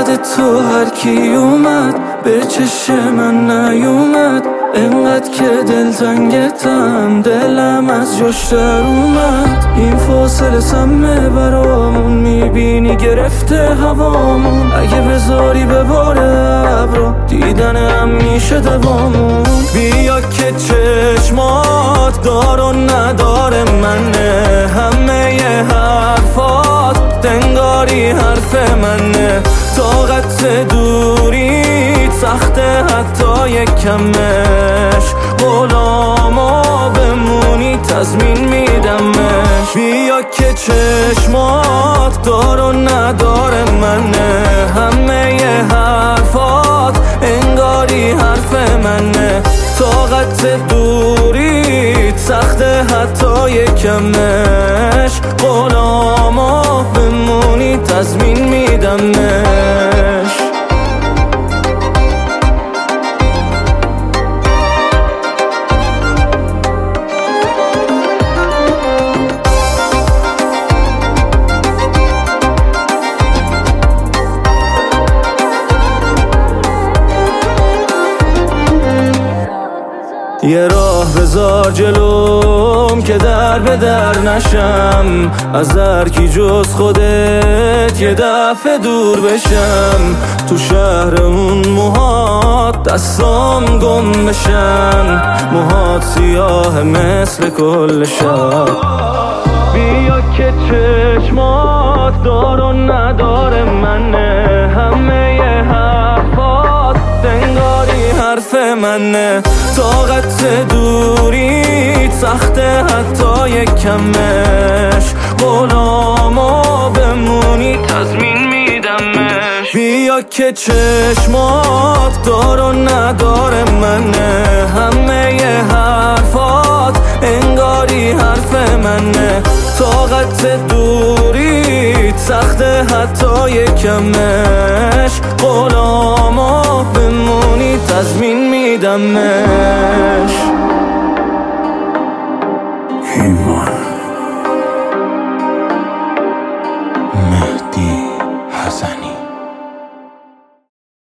بعد تو هر کی اومد به چشم من نیومد، انقدر که دلتنگتم دلم از جاش در اومد. این فاصله سمه برامون، میبینی گرفته هوامون، اگه بذاری بباره ابرا دیدنم میشه دوامون. بیا که چشمات دار و نداره منه، همه ی حرفات دنگاری حرف منه. طاقت دوریت سخته حتی یکمش، غلاما بمونی تضمین میدمش. بیا که چشمات دار و نداره منه، همه ی حرفات انگاری حرف منه. طاقت دوریت سخته حتی یکمش، غلاما بمونی تضمین میدمش. یه راه بذار جلوم که در به در نشم، از هر کی جز خودت یه دفعه دور بشم. تو شهرمون موهات دستام گم بشن، موهات سیاه مثل کل شب. بیا که چشمات دار و نداره منه، همه ی حرفات دنگاری حرف منه. طاقت دوریت سخته حتی یکمش، غلاما بمونی تضمین میدمش. بیا که چشمات دار و نداره منه، همه ی حرفات انگاری حرف منه. طاقت دوریت سخته حتی یکمش، غلاما بمونی تضمین میدمش.